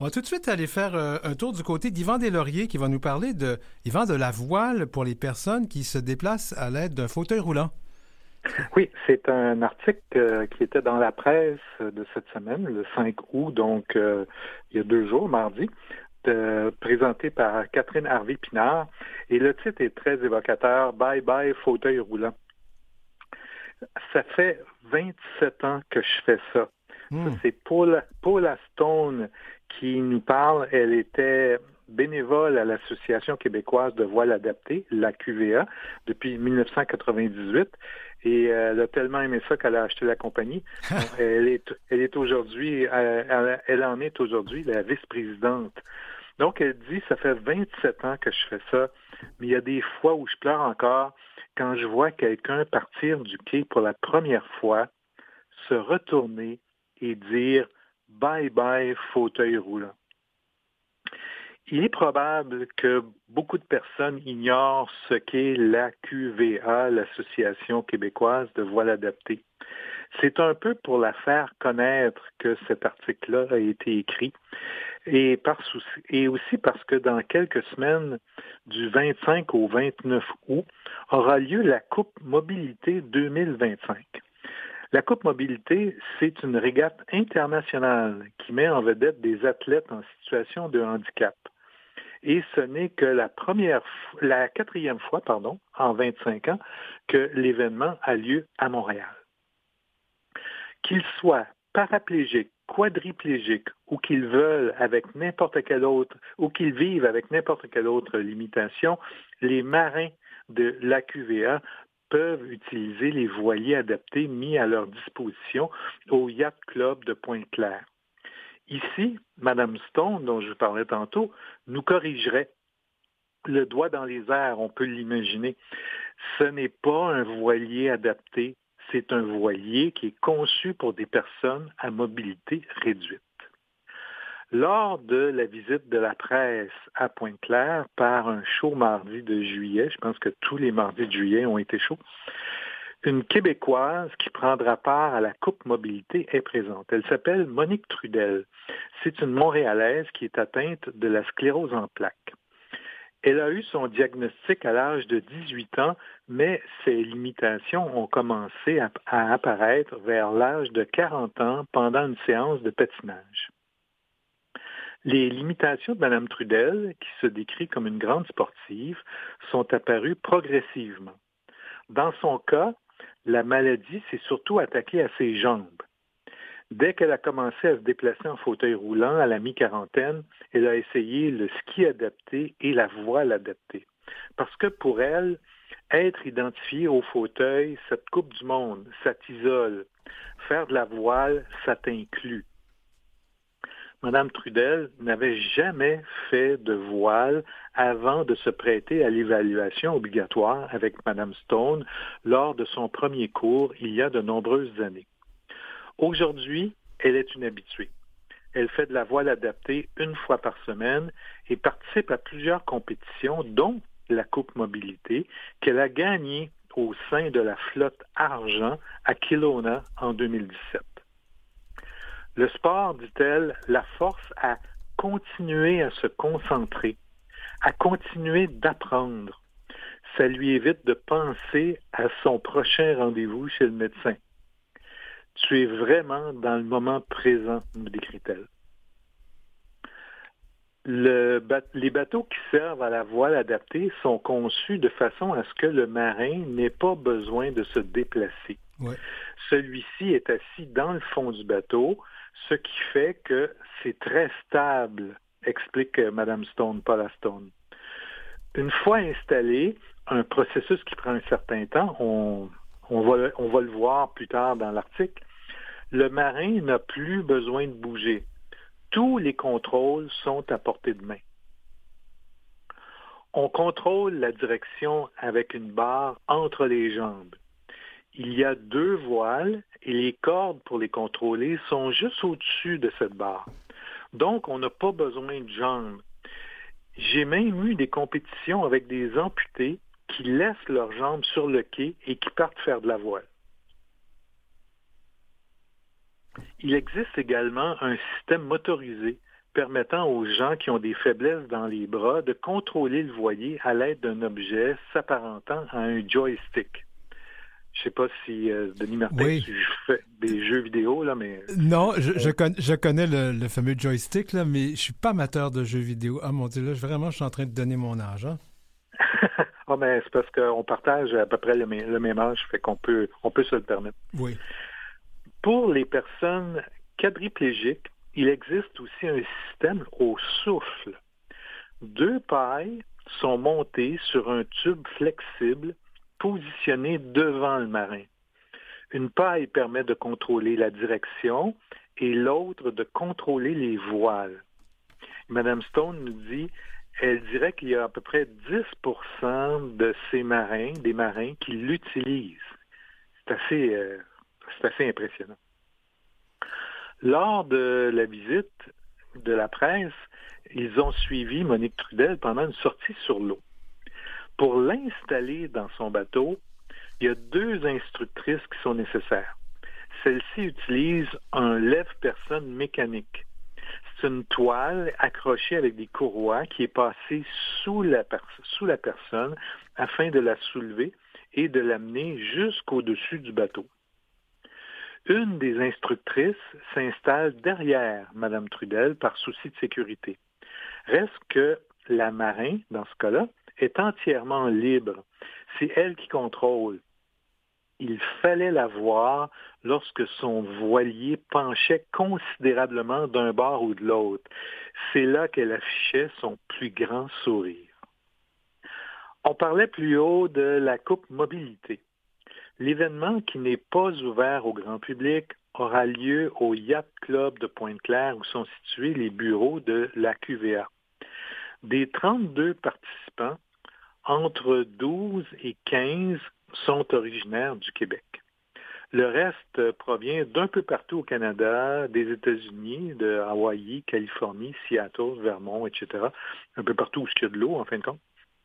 On va tout de suite aller faire un tour du côté d'Yvan Deslauriers qui va nous parler Yvan, de la voile pour les personnes qui se déplacent à l'aide d'un fauteuil roulant. Oui, c'est un article qui était dans la presse de cette semaine, le 5 août, donc il y a 2 jours, mardi, présenté par Catherine Harvey-Pinard. Et le titre est très évocateur, « Bye bye fauteuil roulant ». Ça fait 27 ans que je fais ça. Ça, c'est Paula Stone qui nous parle. Elle était bénévole à l'Association québécoise de voile adaptée, la QVA, depuis 1998. Et elle a tellement aimé ça qu'elle a acheté la compagnie. Elle en est aujourd'hui la vice-présidente. Donc, elle dit, ça fait 27 ans que je fais ça, mais il y a des fois où je pleure encore quand je vois quelqu'un partir du quai pour la première fois, se retourner et dire « bye bye fauteuil roulant ». Il est probable que beaucoup de personnes ignorent ce qu'est la QVA, l'Association québécoise de voile adaptée. C'est un peu pour la faire connaître que cet article-là a été écrit et aussi parce que dans quelques semaines, du 25 au 29 août, aura lieu la Coupe Mobilité 2025. La Coupe Mobilité, c'est une régate internationale qui met en vedette des athlètes en situation de handicap. Et ce n'est que la 4e fois, en 25 ans, que l'événement a lieu à Montréal. Qu'ils soient paraplégiques, quadriplégiques, ou qu'ils veulent avec n'importe quelle autre, ou qu'ils vivent avec n'importe quelle autre limitation, les marins de l'AQVA peuvent utiliser les voiliers adaptés mis à leur disposition au Yacht Club de Pointe-Claire. Ici, Mme Stone, dont je vous parlais tantôt, nous corrigerait. Le doigt dans les airs, on peut l'imaginer. Ce n'est pas un voilier adapté, c'est un voilier qui est conçu pour des personnes à mobilité réduite. Lors de la visite de la presse à Pointe-Claire par un show mardi de juillet, je pense que tous les mardis de juillet ont été chauds, une Québécoise qui prendra part à la Coupe Mobilité est présente. Elle s'appelle Monique Trudel. C'est une Montréalaise qui est atteinte de la sclérose en plaques. Elle a eu son diagnostic à l'âge de 18 ans, mais ses limitations ont commencé à apparaître vers l'âge de 40 ans pendant une séance de patinage. Les limitations de Mme Trudel, qui se décrit comme une grande sportive, sont apparues progressivement. Dans son cas, la maladie s'est surtout attaquée à ses jambes. Dès qu'elle a commencé à se déplacer en fauteuil roulant à la mi-quarantaine, elle a essayé le ski adapté et la voile adaptée. Parce que pour elle, être identifiée au fauteuil, ça te coupe du monde, ça t'isole. Faire de la voile, ça t'inclut. Mme Trudel n'avait jamais fait de voile avant de se prêter à l'évaluation obligatoire avec Mme Stone lors de son premier cours il y a de nombreuses années. Aujourd'hui, elle est une habituée. Elle fait de la voile adaptée 1 fois par semaine et participe à plusieurs compétitions, dont la Coupe Mobilité, qu'elle a gagnée au sein de la flotte Argent à Kelowna en 2017. Le sport, dit-elle, la force à continuer à se concentrer, à continuer d'apprendre. Ça lui évite de penser à son prochain rendez-vous chez le médecin. Tu es vraiment dans le moment présent, me décrit-elle. Les bateaux qui servent à la voile adaptée sont conçus de façon à ce que le marin n'ait pas besoin de se déplacer. Ouais. Celui-ci est assis dans le fond du bateau, ce qui fait que c'est très stable, explique Mme Stone, Paula Stone. Une fois installé, un processus qui prend un certain temps, on va le voir plus tard dans l'article, le marin n'a plus besoin de bouger. Tous les contrôles sont à portée de main. On contrôle la direction avec une barre entre les jambes. Il y a 2 voiles et les cordes pour les contrôler sont juste au-dessus de cette barre. Donc, on n'a pas besoin de jambes. J'ai même eu des compétitions avec des amputés qui laissent leurs jambes sur le quai et qui partent faire de la voile. Il existe également un système motorisé permettant aux gens qui ont des faiblesses dans les bras de contrôler le voilier à l'aide d'un objet s'apparentant à un joystick. Je ne sais pas si, Denis Martin, tu fais des jeux vidéo, là, mais... Non, je connais le fameux joystick, là, mais je ne suis pas amateur de jeux vidéo. Ah, mon Dieu, là, je suis en train de donner mon âge, hein? Ah, mais c'est parce qu'on partage à peu près le même âge, fait qu'on peut se le permettre. Oui. Pour les personnes quadriplégiques, il existe aussi un système au souffle. 2 pailles sont montées sur un tube flexible positionné devant le marin. Une paille permet de contrôler la direction et l'autre de contrôler les voiles. Madame Stone nous dit, elle dirait qu'il y a à peu près 10% de ces marins, des marins, qui l'utilisent. C'est assez impressionnant. Lors de la visite de la presse, ils ont suivi Monique Trudel pendant une sortie sur l'eau. Pour l'installer dans son bateau, il y a 2 instructrices qui sont nécessaires. Celle-ci utilise un lève-personne mécanique. C'est une toile accrochée avec des courroies qui est passée sous la personne afin de la soulever et de l'amener jusqu'au-dessus du bateau. Une des instructrices s'installe derrière Mme Trudel par souci de sécurité. Reste que la marin, dans ce cas-là, est entièrement libre. C'est elle qui contrôle. Il fallait la voir lorsque son voilier penchait considérablement d'un bord ou de l'autre. C'est là qu'elle affichait son plus grand sourire. On parlait plus haut de la Coupe Mobilité. L'événement, qui n'est pas ouvert au grand public, aura lieu au Yacht Club de Pointe-Claire où sont situés les bureaux de la QVA. Des 32 participants, entre 12 et 15 sont originaires du Québec. Le reste provient d'un peu partout au Canada, des États-Unis, de Hawaï, Californie, Seattle, Vermont, etc. Un peu partout où il y a de l'eau, en fin de compte.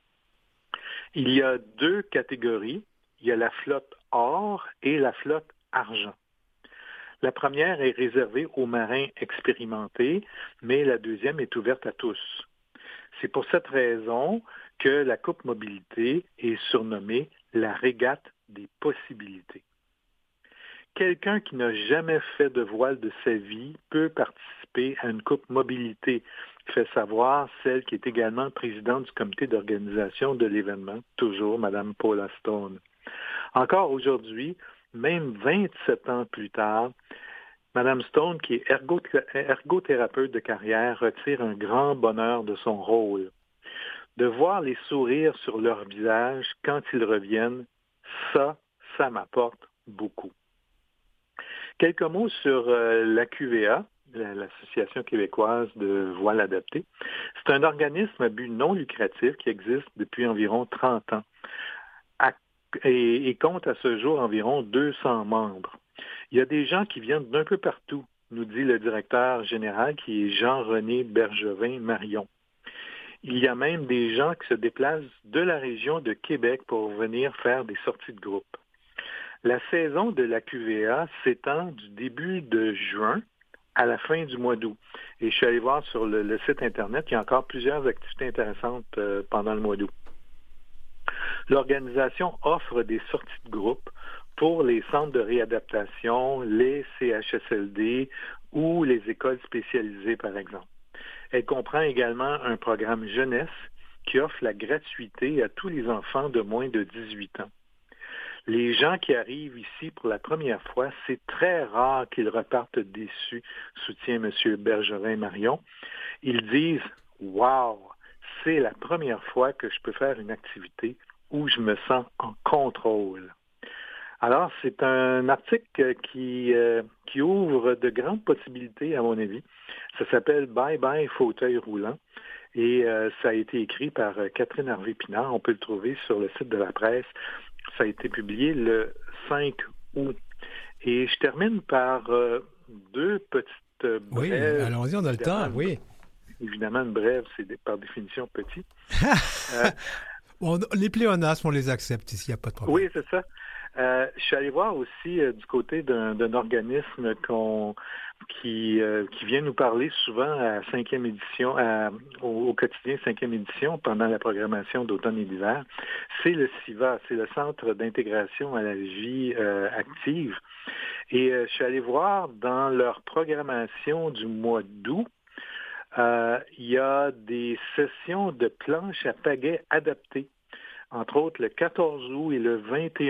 Il y a 2 catégories. Il y a la flotte or et la flotte argent. La première est réservée aux marins expérimentés, mais la deuxième est ouverte à tous. C'est pour cette raison que la Coupe Mobilité est surnommée la régate des possibilités. Quelqu'un qui n'a jamais fait de voile de sa vie peut participer à une Coupe Mobilité, fait savoir celle qui est également présidente du comité d'organisation de l'événement, toujours Mme Paula Stone. Encore aujourd'hui, même 27 ans plus tard, Mme Stone, qui est ergothérapeute de carrière, retire un grand bonheur de son rôle. De voir les sourires sur leur visage quand ils reviennent, ça m'apporte beaucoup. Quelques mots sur la QVA, l'Association québécoise de voile adapté. C'est un organisme à but non lucratif qui existe depuis environ 30 ans et compte à ce jour environ 200 membres. Il y a des gens qui viennent d'un peu partout, nous dit le directeur général qui est Jean-René Bergevin-Marion. Il y a même des gens qui se déplacent de la région de Québec pour venir faire des sorties de groupe. La saison de la QVA s'étend du début de juin à la fin du mois d'août. Et je suis allé voir sur le site Internet, il y a encore plusieurs activités intéressantes pendant le mois d'août. L'organisation offre des sorties de groupe pour les centres de réadaptation, les CHSLD ou les écoles spécialisées, par exemple. Elle comprend également un programme jeunesse qui offre la gratuité à tous les enfants de moins de 18 ans. Les gens qui arrivent ici pour la première fois, c'est très rare qu'ils repartent déçus, soutient M. Bergevin-Marion. Ils disent « Wow, c'est la première fois que je peux faire une activité où je me sens en contrôle. » Alors, c'est un article qui ouvre de grandes possibilités, à mon avis. Ça s'appelle « Bye bye fauteuil roulant » et ça a été écrit par Catherine Harvey-Pinard. On peut le trouver sur le site de la presse. Ça a été publié le 5 août. Et je termine par 2 petites brèves. Oui, allons-y, on a le temps, oui. Évidemment, une brève, c'est par définition petit. Les pléonasmes, on les accepte ici, il n'y a pas de problème. Oui, c'est ça. Je suis allé voir aussi du côté d'un organisme qui vient nous parler souvent à cinquième édition, au quotidien cinquième édition pendant la programmation d'automne et d'hiver. C'est le CIVA, c'est le Centre d'intégration à la vie active. Et je suis allé voir dans leur programmation du mois d'août, il y a des sessions de planches à pagaie adaptées, entre autres le 14 août et le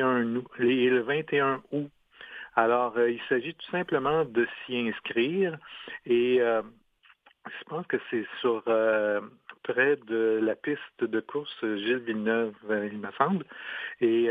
21 août. Alors, il s'agit tout simplement de s'y inscrire et je pense que c'est sur près de la piste de course Gilles Villeneuve, il me semble. Et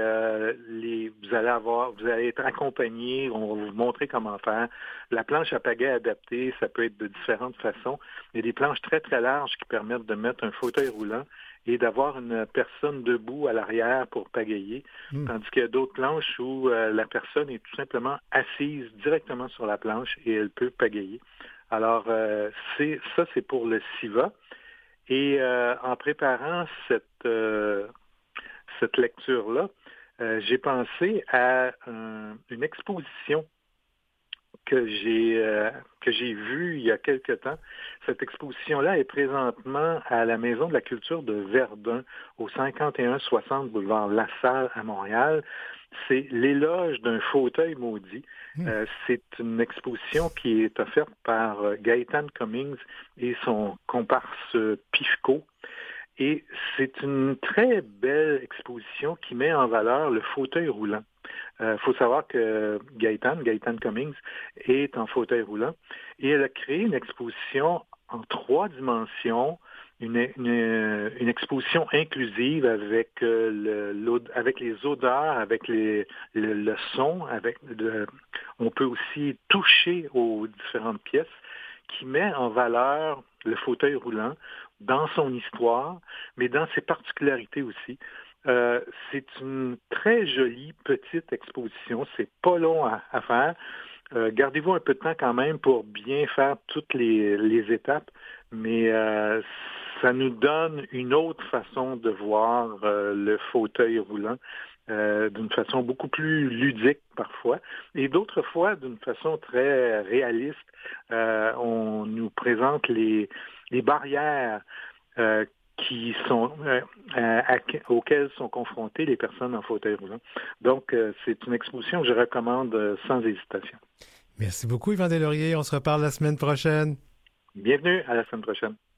vous allez être accompagné, on va vous montrer comment faire. La planche à pagaie adaptée, ça peut être de différentes façons. Il y a des planches très, très larges qui permettent de mettre un fauteuil roulant et d'avoir une personne debout à l'arrière pour pagayer, tandis qu'il y a d'autres planches où la personne est tout simplement assise directement sur la planche et elle peut pagayer. Alors, c'est pour le CIVA. Et en préparant cette lecture-là, j'ai pensé à une exposition que j'ai vue il y a quelque temps. Cette exposition-là est présentement à la Maison de la culture de Verdun, au 5160 boulevard Lassalle à Montréal. C'est l'éloge d'un fauteuil maudit. C'est une exposition qui est offerte par Gaëtan Cummings et son comparse Pifco. Et c'est une très belle exposition qui met en valeur le fauteuil roulant. Faut savoir que Gaëtan Cummings est en fauteuil roulant et elle a créé une exposition en 3 dimensions, une exposition inclusive avec avec les odeurs, avec le son, on peut aussi toucher aux différentes pièces, qui met en valeur le fauteuil roulant dans son histoire, mais dans ses particularités aussi. C'est une très jolie petite exposition. C'est pas long à faire. Gardez-vous un peu de temps quand même pour bien faire toutes les étapes, mais ça nous donne une autre façon de voir le fauteuil roulant, d'une façon beaucoup plus ludique parfois, et d'autres fois d'une façon très réaliste. On nous présente les barrières auxquelles sont confrontées les personnes en fauteuil roulant. Donc, c'est une exposition que je recommande sans hésitation. Merci beaucoup, Yvan Deslauriers. On se reparle la semaine prochaine. Bienvenue à la semaine prochaine.